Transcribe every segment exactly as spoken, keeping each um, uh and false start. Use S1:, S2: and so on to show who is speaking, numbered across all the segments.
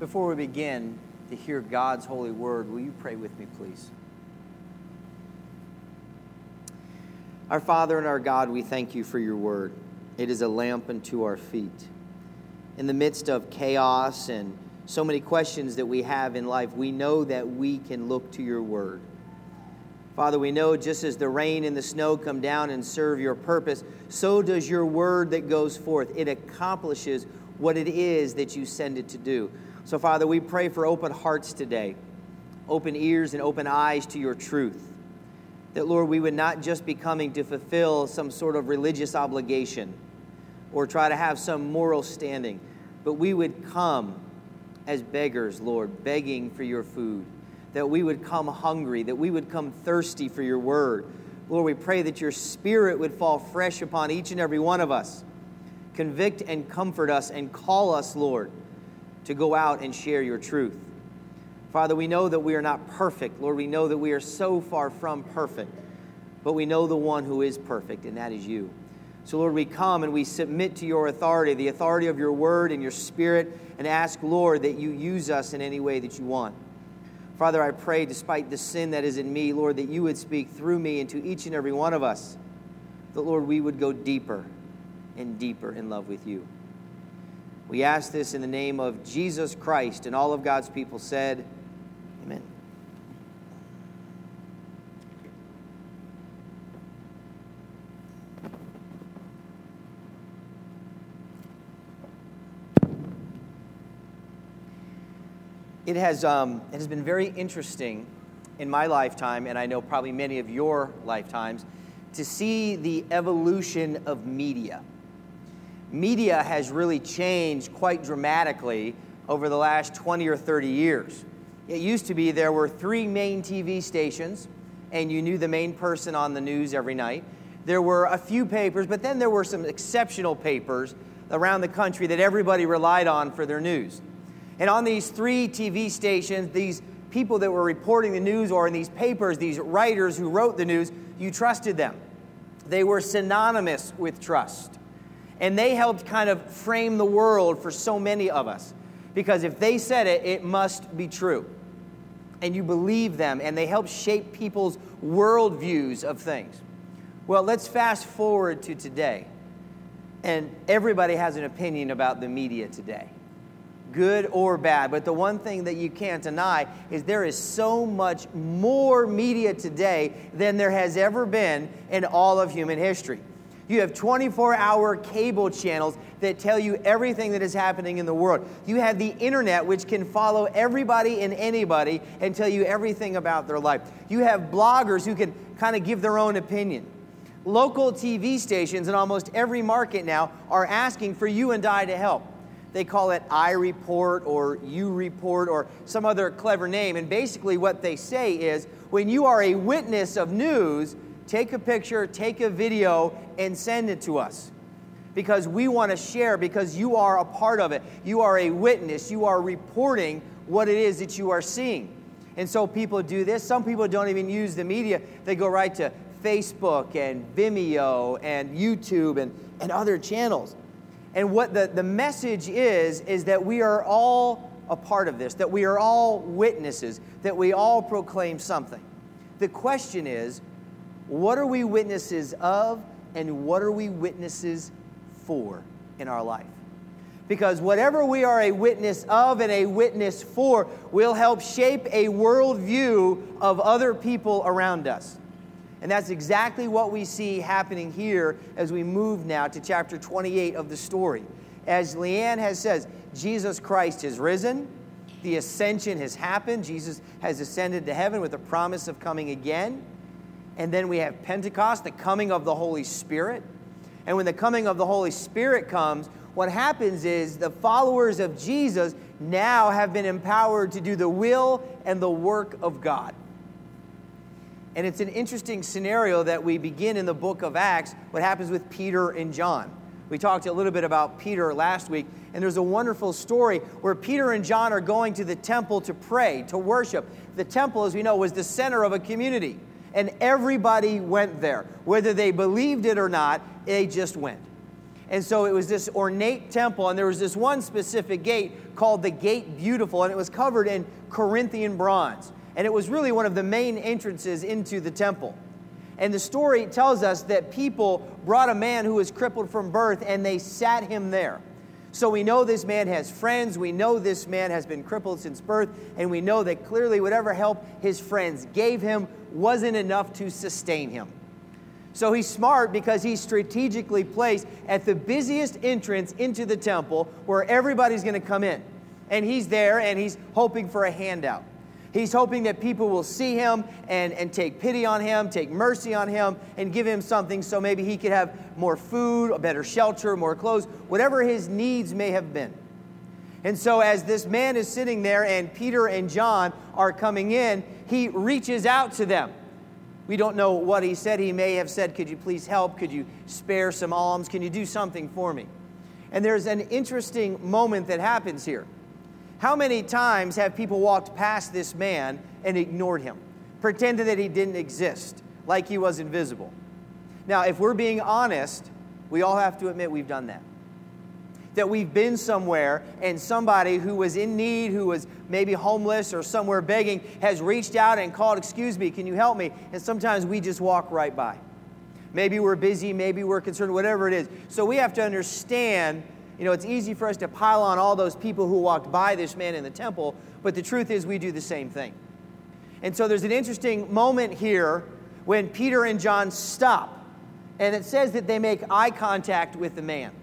S1: Before we begin to hear God's holy word, will you pray with me, please? Our Father and our God, we thank you for your word. It is a lamp unto our feet. In the midst of chaos and so many questions that we have in life, we know that we can look to your word. Father, we know just as the rain and the snow come down and serve your purpose, so does your word that goes forth. It accomplishes what it is that you send it to do. So, Father, we pray for open hearts today, open ears and open eyes to your truth. That, Lord, we would not just be coming to fulfill some sort of religious obligation or try to have some moral standing, but we would come as beggars, Lord, begging for your food. That we would come hungry, that we would come thirsty for your word. Lord, we pray that your Spirit would fall fresh upon each and every one of us. Convict and comfort us and call us, Lord, to go out and share your truth. Father, we know that we are not perfect. Lord, we know that we are so far from perfect. But we know the one who is perfect, and that is you. So, Lord, we come and we submit to your authority, the authority of your word and your Spirit, and ask, Lord, that you use us in any way that you want. Father, I pray, despite the sin that is in me, Lord, that you would speak through me into each and every one of us. That, Lord, we would go deeper and deeper in love with you. We ask this in the name of Jesus Christ, and all of God's people said, amen. It has, um, it has been very interesting in my lifetime, and I know probably many of your lifetimes, to see the evolution of media. Media has really changed quite dramatically over the last twenty or thirty years. It used to be there were three main T V stations, and you knew the main person on the news every night. There were a few papers, but then there were some exceptional papers around the country that everybody relied on for their news. And on these three T V stations, these people that were reporting the news, or in these papers, these writers who wrote the news, you trusted them. They were synonymous with trust. And they helped kind of frame the world for so many of us. Because if they said it, it must be true. And you believe them, and they help shape people's worldviews of things. Well, let's fast forward to today. And everybody has an opinion about the media today. Good or bad. But the one thing that you can't deny is there is so much more media today than there has ever been in all of human history. You have twenty-four hour cable channels that tell you everything that is happening in the world. You have the internet, which can follow everybody and anybody and tell you everything about their life. You have bloggers who can kind of give their own opinion. Local T V stations in almost every market now are asking for you and I to help. They call it iReport or YouReport or some other clever name. And basically what they say is, when you are a witness of news, take a picture, take a video, and send it to us. Because we want to share, because you are a part of it. You are a witness. You are reporting what it is that you are seeing. And so people do this. Some people don't even use the media. They go right to Facebook and Vimeo and YouTube and, and other channels. And what the, the message is, is that we are all a part of this, that we are all witnesses, that we all proclaim something. The question is, what are we witnesses of, and what are we witnesses for in our life? Because whatever we are a witness of and a witness for will help shape a worldview of other people around us. And that's exactly what we see happening here as we move now to chapter twenty-eight of the story. As Leanne has said, Jesus Christ has risen. The ascension has happened. Jesus has ascended to heaven with the promise of coming again. And then we have Pentecost, the coming of the Holy Spirit. And when the coming of the Holy Spirit comes, what happens is the followers of Jesus now have been empowered to do the will and the work of God. And it's an interesting scenario that we begin in the book of Acts, what happens with Peter and John. We talked a little bit about Peter last week, and there's a wonderful story where Peter and John are going to the temple to pray, to worship. The temple, as we know, was the center of a community, and everybody went there. Whether they believed it or not, they just went. And so it was this ornate temple, and there was this one specific gate called the Gate Beautiful, and it was covered in Corinthian bronze. And it was really one of the main entrances into the temple. And the story tells us that people brought a man who was crippled from birth, and they sat him there. So we know this man has friends, we know this man has been crippled since birth, and we know that clearly whatever help his friends gave him wasn't enough to sustain him. So he's smart because he's strategically placed at the busiest entrance into the temple where everybody's going to come in. And he's there and he's hoping for a handout. He's hoping that people will see him and, and take pity on him, take mercy on him, and give him something so maybe he could have more food, a better shelter, more clothes, whatever his needs may have been. And so as this man is sitting there and Peter and John are coming in, he reaches out to them. We don't know what he said. He may have said, could you please help? Could you spare some alms? Can you do something for me? And there's an interesting moment that happens here. How many times have people walked past this man and ignored him, pretended that he didn't exist, like he was invisible? Now, if we're being honest, we all have to admit we've done that. That we've been somewhere and somebody who was in need, who was maybe homeless or somewhere begging, has reached out and called, excuse me, can you help me? And sometimes we just walk right by. Maybe we're busy, maybe we're concerned, whatever it is. So we have to understand, you know, it's easy for us to pile on all those people who walked by this man in the temple, but the truth is we do the same thing. And so there's an interesting moment here when Peter and John stop. And it says that they make eye contact with the man.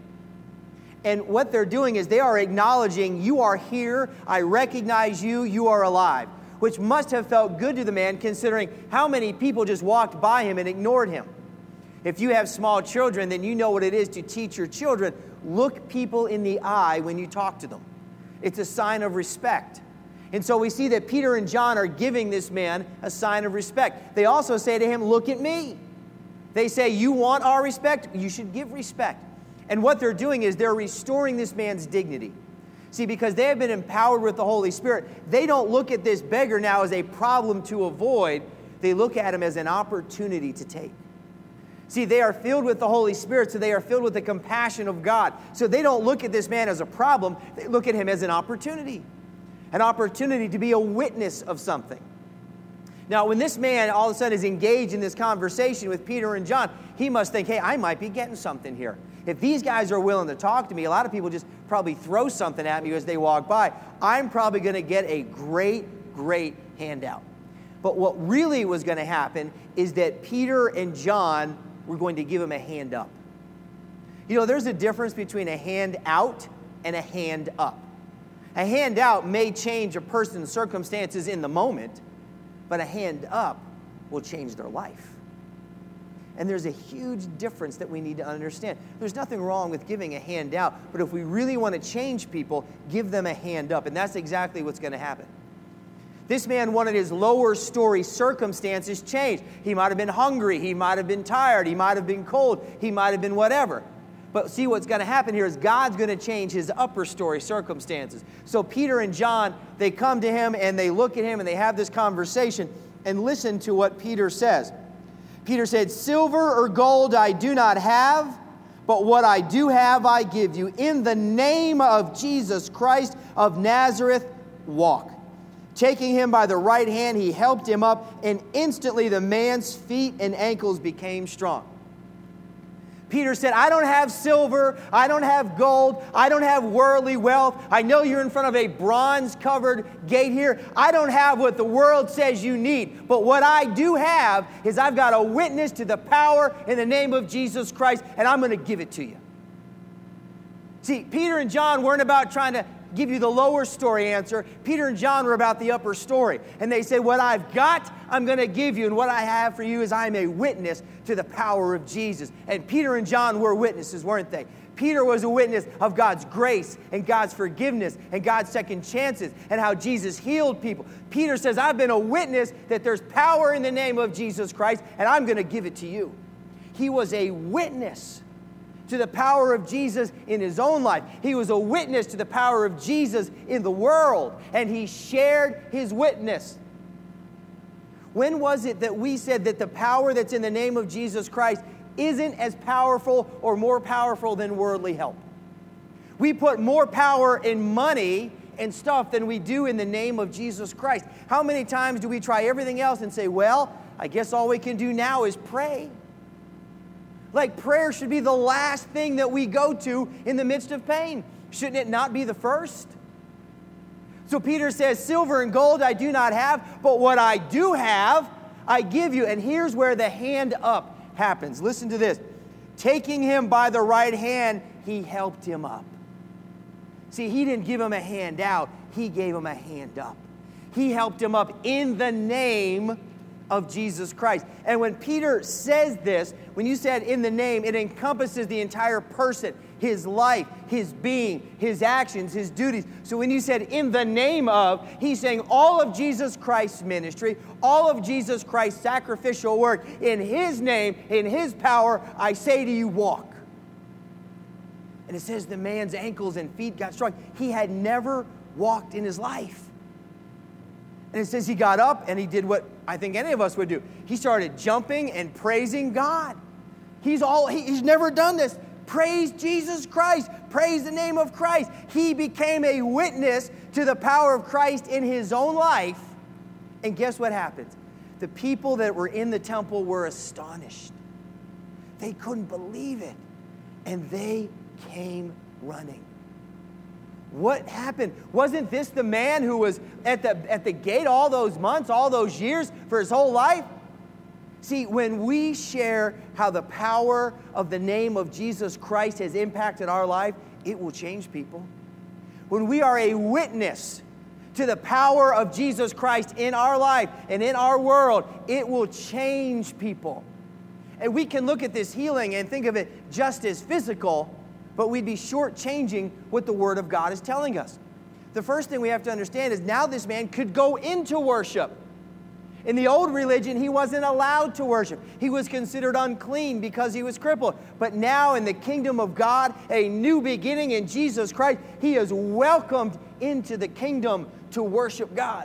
S1: And what they're doing is they are acknowledging, you are here, I recognize you, you are alive. Which must have felt good to the man considering how many people just walked by him and ignored him. If you have small children, then you know what it is to teach your children. Look people in the eye when you talk to them. It's a sign of respect. And so we see that Peter and John are giving this man a sign of respect. They also say to him, look at me. They say, you want our respect? You should give respect. And what they're doing is they're restoring this man's dignity. See, because they have been empowered with the Holy Spirit, they don't look at this beggar now as a problem to avoid. They look at him as an opportunity to take. See, they are filled with the Holy Spirit, so they are filled with the compassion of God. So they don't look at this man as a problem. They look at him as an opportunity. An opportunity to be a witness of something. Now, when this man all of a sudden is engaged in this conversation with Peter and John, he must think, hey, I might be getting something here. If these guys are willing to talk to me, a lot of people just probably throw something at me as they walk by. I'm probably going to get a great, great handout. But what really was going to happen is that Peter and John were going to give him a hand up. You know, there's a difference between a hand out and a hand up. A hand out may change a person's circumstances in the moment, but a hand up will change their life. And there's a huge difference that we need to understand. There's nothing wrong with giving a hand out, but if we really want to change people, give them a hand up. And that's exactly what's going to happen. This man wanted his lower story circumstances changed. He might have been hungry. He might have been tired. He might have been cold. He might have been whatever. But see, what's going to happen here is God's going to change his upper story circumstances. So Peter and John, they come to him and they look at him and they have this conversation. And listen to what Peter says. Peter said, silver or gold I do not have, but what I do have I give you. In the name of Jesus Christ of Nazareth, walk. Taking him by the right hand, he helped him up, and instantly the man's feet and ankles became strong. Peter said, I don't have silver, I don't have gold, I don't have worldly wealth. I know you're in front of a bronze-covered gate here. I don't have what the world says you need. But what I do have is I've got a witness to the power in the name of Jesus Christ, and I'm going to give it to you. See, Peter and John weren't about trying to give you the lower story answer. Peter and John were about the upper story. And they say, what I've got, I'm going to give you. And what I have for you is I'm a witness to the power of Jesus. And Peter and John were witnesses, weren't they? Peter was a witness of God's grace and God's forgiveness and God's second chances and how Jesus healed people. Peter says, I've been a witness that there's power in the name of Jesus Christ, and I'm going to give it to you. He was a witness to the power of Jesus in his own life. He was a witness to the power of Jesus in the world, and he shared his witness. When was it that we said that the power that's in the name of Jesus Christ isn't as powerful or more powerful than worldly help. We put more power in money and stuff than we do in the name of Jesus Christ. How many times do we try everything else and say, well, I guess all we can do now is pray? Like prayer should be the last thing that we go to in the midst of pain. Shouldn't it not be the first? So Peter says, silver and gold I do not have, but what I do have, I give you. And here's where the hand up happens. Listen to this. Taking him by the right hand, he helped him up. See, he didn't give him a hand out. He gave him a hand up. He helped him up in the name of Jesus Christ. And when Peter says this, when you said in the name, it encompasses the entire person, his life, his being, his actions, his duties. So when you said in the name of, he's saying all of Jesus Christ's ministry, all of Jesus Christ's sacrificial work, in his name, in his power, I say to you, walk. And it says the man's ankles and feet got strong. He had never walked in his life. And it says he got up and he did what I think any of us would do. He started jumping and praising God. He's all he, he's never done this. Praise Jesus Christ. Praise the name of Christ. He became a witness to the power of Christ in his own life. And guess what happens? The people that were in the temple were astonished. They couldn't believe it. And they came running. What happened? Wasn't this the man who was at the, at the gate all those months, all those years, for his whole life? See, when we share how the power of the name of Jesus Christ has impacted our life, it will change people. When we are a witness to the power of Jesus Christ in our life and in our world, it will change people. And we can look at this healing and think of it just as physical, but we'd be shortchanging what the Word of God is telling us. The first thing we have to understand is now this man could go into worship. In the old religion, he wasn't allowed to worship. He was considered unclean because he was crippled. But now in the kingdom of God, a new beginning in Jesus Christ, he is welcomed into the kingdom to worship God.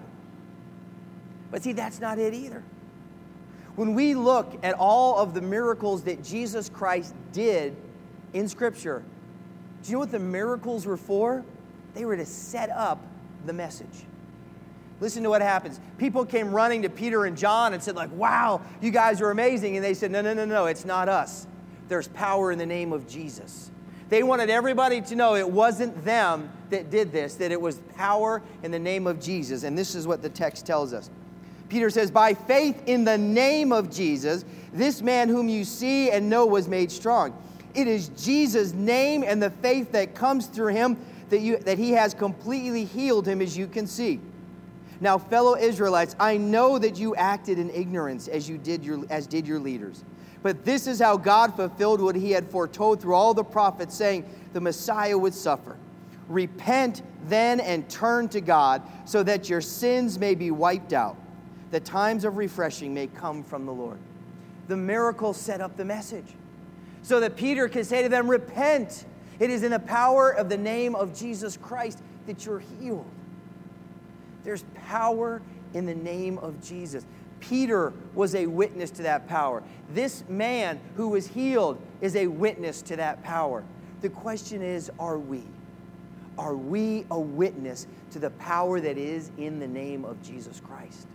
S1: But see, that's not it either. When we look at all of the miracles that Jesus Christ did in Scripture, do you know what the miracles were for? They were to set up the message. Listen to what happens. People came running to Peter and John and said, like, wow, you guys are amazing. And they said, no, no, no, no, it's not us. There's power in the name of Jesus. They wanted everybody to know it wasn't them that did this, that it was power in the name of Jesus. And this is what the text tells us. Peter says, by faith in the name of Jesus, this man whom you see and know was made strong. It is Jesus' name and the faith that comes through him that you that he has completely healed him, as you can see. Now, fellow Israelites, I know that you acted in ignorance as you did your as did your leaders. But this is how God fulfilled what he had foretold through all the prophets, saying the Messiah would suffer. Repent then and turn to God, so that your sins may be wiped out. The times of refreshing may come from the Lord. The miracle set up the message, so that Peter can say to them, repent. It is in the power of the name of Jesus Christ that you're healed. There's power in the name of Jesus. Peter was a witness to that power. This man who was healed is a witness to that power. The question is, are we? Are we a witness to the power that is in the name of Jesus Christ?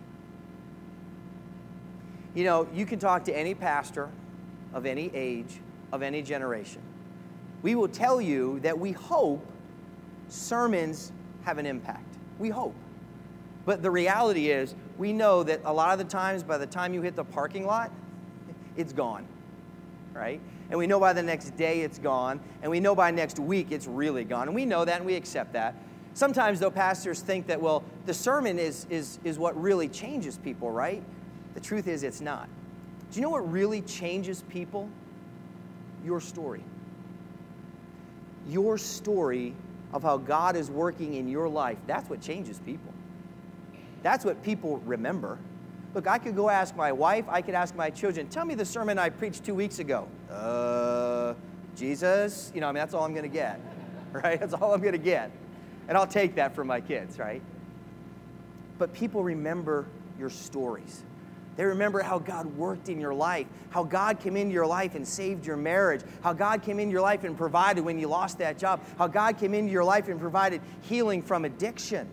S1: You know, you can talk to any pastor of any age, of any generation. We will tell you that we hope sermons have an impact. We hope. But the reality is, we know that a lot of the times, by the time you hit the parking lot, it's gone, right? And we know by the next day it's gone, and we know by next week it's really gone, and we know that and we accept that. Sometimes, though, pastors think that, well, the sermon is, is, is what really changes people, right? The truth is, it's not. Do you know what really changes people? Your story. Your story of how God is working in your life. That's what changes people. That's what people remember. Look, I could go ask my wife, I could ask my children, tell me the sermon I preached two weeks ago. Uh, Jesus? You know, I mean, that's all I'm going to get, right? That's all I'm going to get. And I'll take that from my kids, right? But people remember your stories. They remember how God worked in your life, how God came into your life and saved your marriage, how God came into your life and provided when you lost that job, how God came into your life and provided healing from addiction.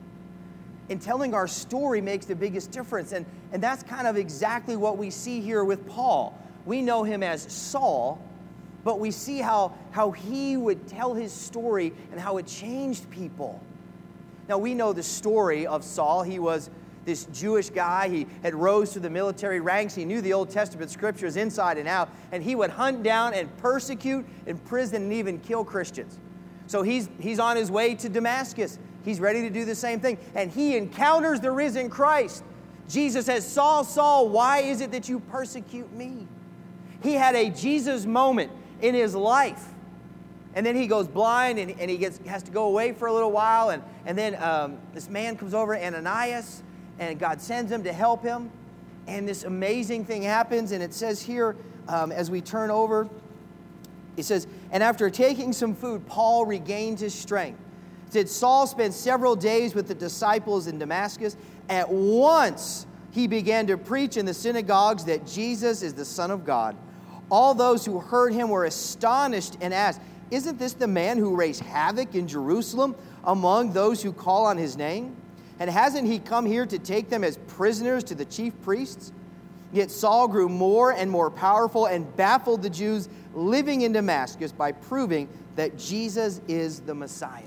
S1: And telling our story makes the biggest difference. And, and that's kind of exactly what we see here with Paul. We know him as Saul, but we see how, how he would tell his story and how it changed people. Now, we know the story of Saul. He was this Jewish guy. He had rose through the military ranks. He knew the Old Testament scriptures inside and out, and he would hunt down and persecute, imprison, and even kill Christians. So he's, he's on his way to Damascus. He's ready to do the same thing, and he encounters the risen Christ. Jesus says, Saul, Saul, why is it that you persecute me? He had a Jesus moment in his life. And then he goes blind, and, and he gets has to go away for a little while. And, and then um, this man comes over, Ananias, and God sends him to help him. And this amazing thing happens, and it says here, um, as we turn over, it says, and after taking some food, Paul regained his strength. It said, Saul spent several days with the disciples in Damascus. At once he began to preach in the synagogues that Jesus is the Son of God. All those who heard him were astonished and asked, isn't this the man who raised havoc in Jerusalem among those who call on his name? And hasn't he come here to take them as prisoners to the chief priests? Yet Saul grew more and more powerful and baffled the Jews living in Damascus by proving that Jesus is the Messiah.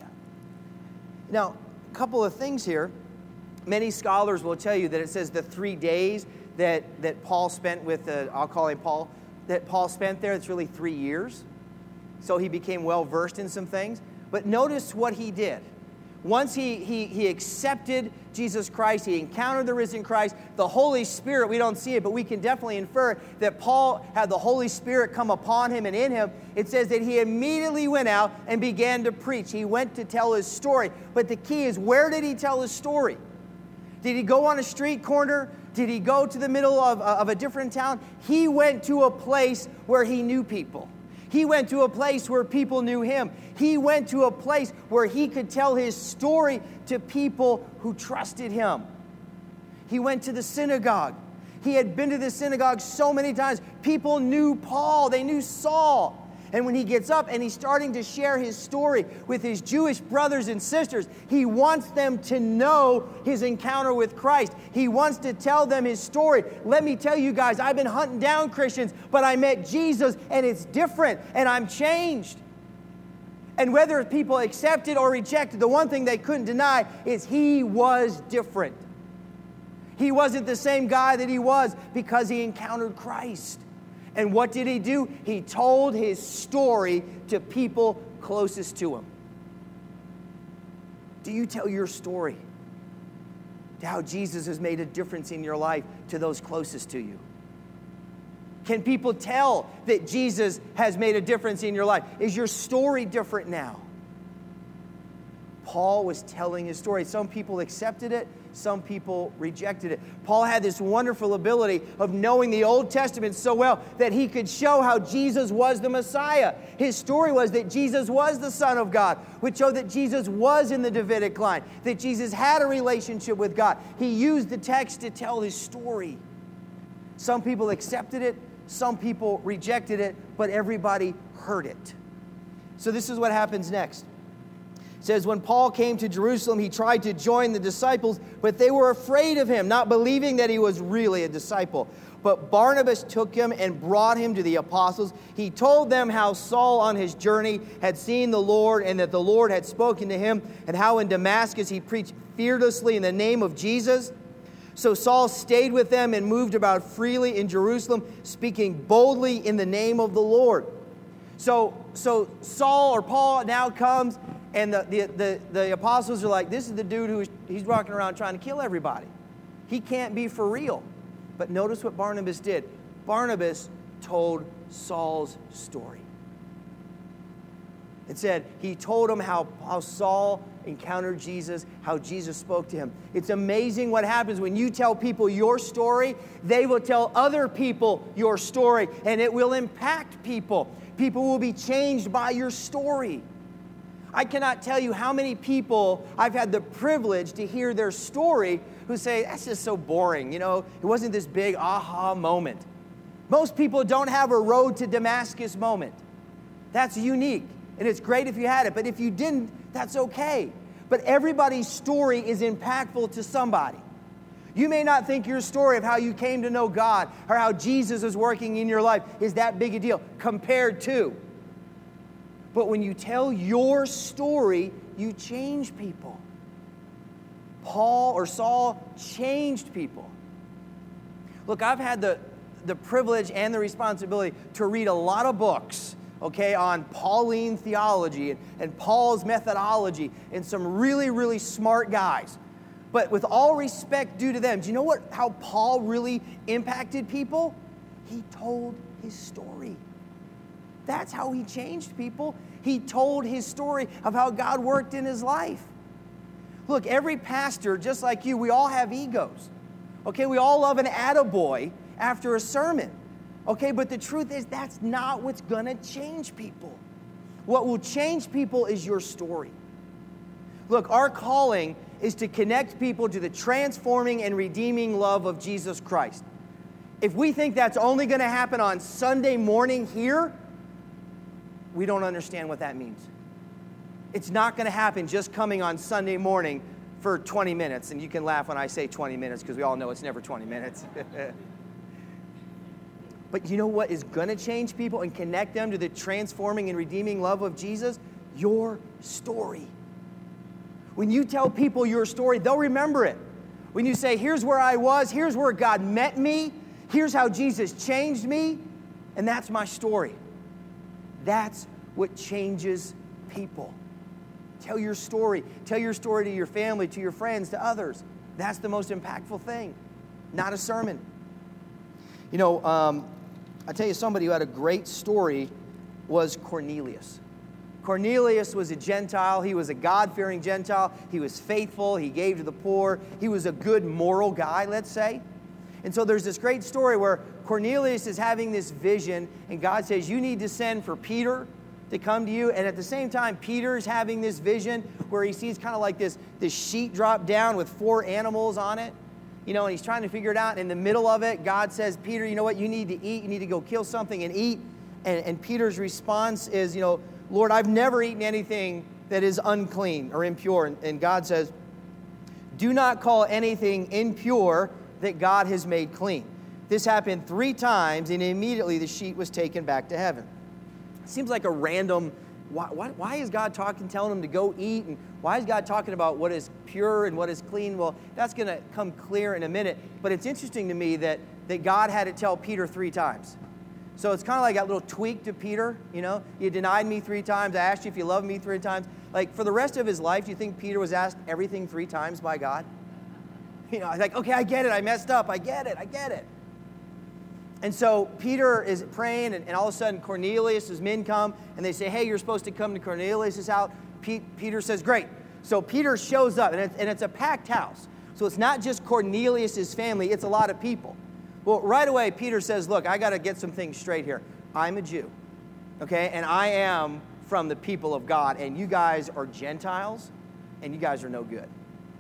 S1: Now, a couple of things here. Many scholars will tell you that it says the three days that, that Paul spent with, uh, I'll call him Paul, that Paul spent there, it's really three years. So he became well-versed in some things. But notice what he did. Once he, he, he accepted Jesus Christ, he encountered the risen Christ, the Holy Spirit, we don't see it, but we can definitely infer that Paul had the Holy Spirit come upon him and in him. It says that he immediately went out and began to preach. He went to tell his story. But the key is, where did he tell his story? Did he go on a street corner? Did he go to the middle of, of a different town? He went to a place where he knew people. He went to a place where people knew him. He went to a place where he could tell his story to people who trusted him. He went to the synagogue. He had been to the synagogue so many times. People knew Paul. They knew Saul. And when he gets up and he's starting to share his story with his Jewish brothers and sisters, he wants them to know his encounter with Christ. He wants to tell them his story. Let me tell you guys, I've been hunting down Christians, but I met Jesus and it's different and I'm changed. And whether people accepted or rejected, the one thing they couldn't deny is he was different. He wasn't the same guy that he was because he encountered Christ. And what did he do? He told his story to people closest to him. Do you tell your story to how Jesus has made a difference in your life to those closest to you? Can people tell that Jesus has made a difference in your life? Is your story different now? Paul was telling his story. Some people accepted it. Some people rejected it. Paul had this wonderful ability of knowing the Old Testament so well that he could show how Jesus was the Messiah. His story was that Jesus was the Son of God, which showed that Jesus was in the Davidic line, that Jesus had a relationship with God. He used the text to tell his story. Some people accepted it, some people rejected it, but everybody heard it. So this is what happens next. It says, when Paul came to Jerusalem, he tried to join the disciples, but they were afraid of him, not believing that he was really a disciple. But Barnabas took him and brought him to the apostles. He told them how Saul on his journey had seen the Lord and that the Lord had spoken to him, and how in Damascus he preached fearlessly in the name of Jesus. So Saul stayed with them and moved about freely in Jerusalem, speaking boldly in the name of the Lord. So, so Saul or Paul now comes, and the, the, the, the apostles are like, this is the dude who he's walking around trying to kill everybody. He can't be for real. But notice what Barnabas did. Barnabas told Saul's story. It said he told him how, how Saul encountered Jesus, how Jesus spoke to him. It's amazing what happens when you tell people your story. They will tell other people your story, and it will impact people. People will be changed by your story. I cannot tell you how many people I've had the privilege to hear their story who say, that's just so boring. You know, it wasn't this big aha moment. Most people don't have a road to Damascus moment. That's unique, and it's great if you had it. But if you didn't, that's okay. But everybody's story is impactful to somebody. You may not think your story of how you came to know God or how Jesus is working in your life is that big a deal compared to. But when you tell your story, you change people. Paul or Saul changed people. Look, I've had the, the privilege and the responsibility to read a lot of books, okay, on Pauline theology and, and Paul's methodology and some really, really smart guys. But with all respect due to them, do you know what? How Paul really impacted people? He told his story. That's how he changed people. He told his story of how God worked in his life. Look, every pastor, just like you, we all have egos. Okay, we all love an attaboy after a sermon. Okay, but the truth is that's not what's going to change people. What will change people is your story. Look, our calling is to connect people to the transforming and redeeming love of Jesus Christ. If we think that's only going to happen on Sunday morning here, we don't understand what that means. It's not going to happen just coming on Sunday morning for twenty minutes. And you can laugh when I say twenty minutes because we all know it's never twenty minutes. But you know what is going to change people and connect them to the transforming and redeeming love of Jesus? Your story. When you tell people your story, they'll remember it. When you say, here's where I was, here's where God met me, here's how Jesus changed me, and that's my story. That's what changes people. Tell your story. Tell your story to your family, to your friends, to others. That's the most impactful thing, not a sermon. You know, um, I tell you, somebody who had a great story was Cornelius. Cornelius was a Gentile. He was a God-fearing Gentile. He was faithful. He gave to the poor. He was a good moral guy, let's say. And so there's this great story where Cornelius is having this vision, and God says, you need to send for Peter to come to you. And at the same time, Peter's having this vision where he sees kind of like this, this sheet drop down with four animals on it. You know, and he's trying to figure it out. In the middle of it, God says, Peter, you know what? You need to eat. You need to go kill something and eat. And, and Peter's response is, you know, Lord, I've never eaten anything that is unclean or impure. And, and God says, do not call anything impure that God has made clean. This happened three times, and immediately the sheet was taken back to heaven. It seems like a random, why, why, why is God talking, telling him to go eat? And why is God talking about what is pure and what is clean? Well, that's going to come clear in a minute. But it's interesting to me that, that God had to tell Peter three times. So it's kind of like that little tweak to Peter, you know. You denied me three times. I asked you if you loved me three times. Like, for the rest of his life, do you think Peter was asked everything three times by God? You know, like, okay, I get it. I messed up. I get it. I get it. And so Peter is praying, and, and all of a sudden Cornelius' men come, and they say, hey, you're supposed to come to Cornelius' house. Pete, Peter says, great. So Peter shows up, and it's, and it's a packed house. So it's not just Cornelius' family. It's a lot of people. Well, right away, Peter says, look, I got to get some things straight here. I'm a Jew, okay? And I am from the people of God, and you guys are Gentiles, and you guys are no good.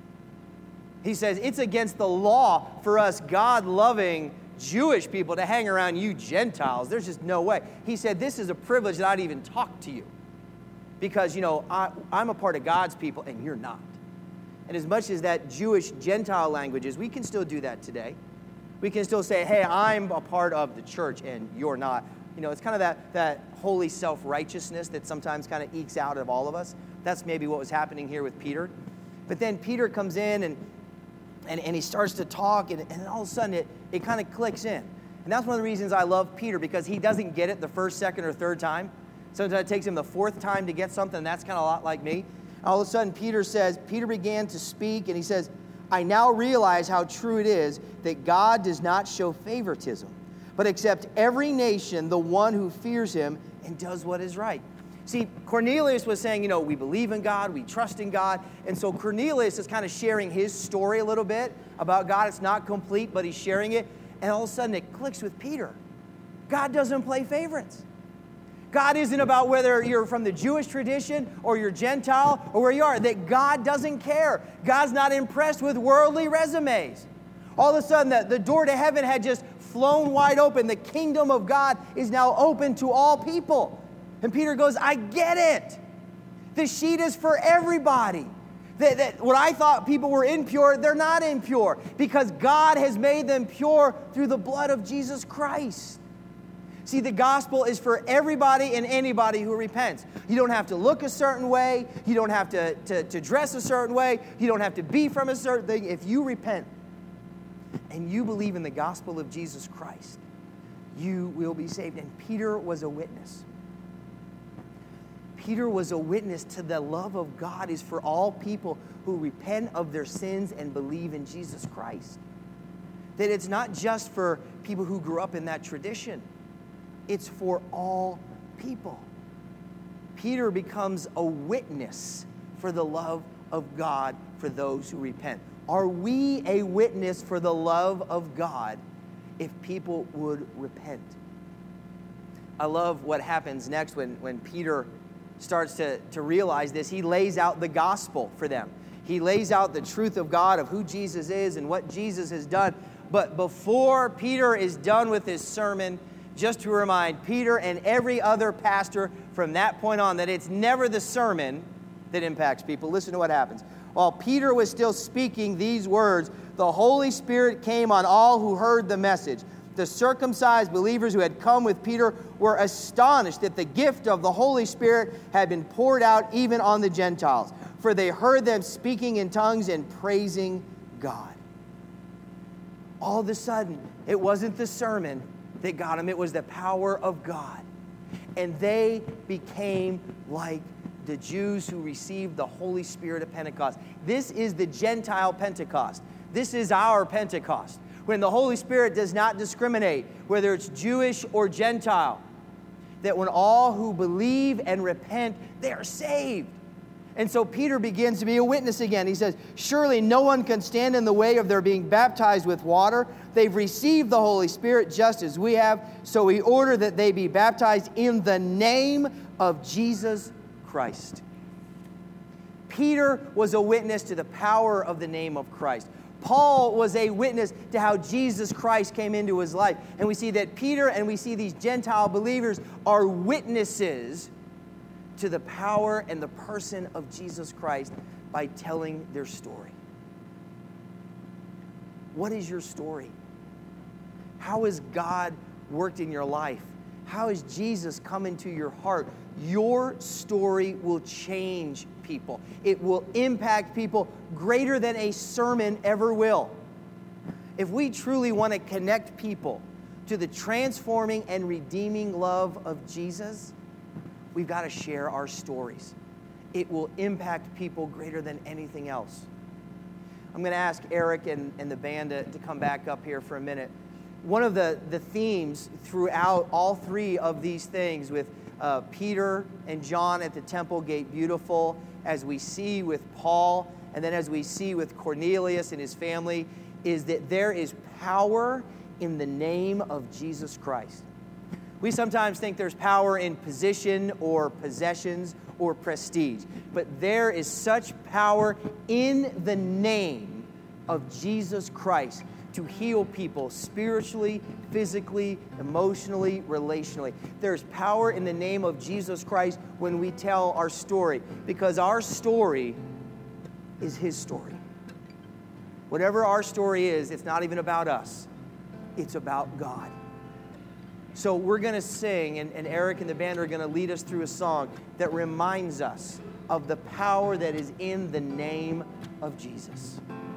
S1: He says, it's against the law for us God-loving Jewish people to hang around you Gentiles. There's just no way. He said, this is a privilege that I'd even talk to you because, you know, I, I'm a part of God's people, and you're not. And as much as that Jewish Gentile language is, we can still do that today. We can still say, hey, I'm a part of the church and you're not. You know, it's kind of that, that holy self-righteousness that sometimes kind of ekes out of all of us. That's maybe what was happening here with Peter. But then Peter comes in and and, and he starts to talk, and, and all of a sudden it, it kind of clicks in. And that's one of the reasons I love Peter, because he doesn't get it the first, second, or third time. Sometimes it takes him the fourth time to get something, and that's kind of a lot like me. All of a sudden Peter says, Peter began to speak, and he says, I now realize how true it is that God does not show favoritism, but accept every nation, the one who fears him and does what is right. See, Cornelius was saying, you know, we believe in God, we trust in God. And so Cornelius is kind of sharing his story a little bit about God. It's not complete, but he's sharing it. And all of a sudden it clicks with Peter. God doesn't play favorites. God isn't about whether you're from the Jewish tradition or you're Gentile or where you are. That God doesn't care. God's not impressed with worldly resumes. All of a sudden, the, the door to heaven had just flown wide open. The kingdom of God is now open to all people. And Peter goes, I get it. The sheet is for everybody. That, that what I thought people were impure, they're not impure. Because God has made them pure through the blood of Jesus Christ. See, the gospel is for everybody and anybody who repents. You don't have to look a certain way. You don't have to, to, to dress a certain way. You don't have to be from a certain thing. If you repent and you believe in the gospel of Jesus Christ, you will be saved. And Peter was a witness. Peter was a witness to the love of God is for all people who repent of their sins and believe in Jesus Christ. That it's not just for people who grew up in that tradition. It's for all people. Peter becomes a witness for the love of God for those who repent. Are we a witness for the love of God if people would repent? I love what happens next when, when Peter starts to, to realize this. He lays out the gospel for them. He lays out the truth of God, of who Jesus is and what Jesus has done. But before Peter is done with his sermon, just to remind Peter and every other pastor from that point on that it's never the sermon that impacts people. Listen to what happens. While Peter was still speaking these words, the Holy Spirit came on all who heard the message. The circumcised believers who had come with Peter were astonished that the gift of the Holy Spirit had been poured out even on the Gentiles, for they heard them speaking in tongues and praising God. All of a sudden, it wasn't the sermon that got them, it was the power of God. And they became like the Jews who received the Holy Spirit at Pentecost. This is the Gentile Pentecost. This is our Pentecost, when the Holy Spirit does not discriminate whether it's Jewish or Gentile. That when all who believe and repent, they are saved. And so Peter begins to be a witness again. He says, surely no one can stand in the way of their being baptized with water. They've received the Holy Spirit just as we have. So we order that they be baptized in the name of Jesus Christ. Peter was a witness to the power of the name of Christ. Paul was a witness to how Jesus Christ came into his life. And we see that Peter and we see these Gentile believers are witnesses to the power and the person of Jesus Christ by telling their story. What is your story? How has God worked in your life? How has Jesus come into your heart? Your story will change people. It will impact people greater than a sermon ever will. If we truly want to connect people to the transforming and redeeming love of Jesus, we've got to share our stories. It will impact people greater than anything else. I'm going to ask Eric and, and the band to, to come back up here for a minute. One of the, the themes throughout all three of these things with uh, Peter and John at the Temple Gate Beautiful, as we see with Paul, and then as we see with Cornelius and his family, is that there is power in the name of Jesus Christ. We sometimes think there's power in position or possessions or prestige, but there is such power in the name of Jesus Christ to heal people spiritually, physically, emotionally, relationally. There's power in the name of Jesus Christ when we tell our story, because our story is His story. Whatever our story is, it's not even about us. It's about God. So we're going to sing, and, and Eric and the band are going to lead us through a song that reminds us of the power that is in the name of Jesus.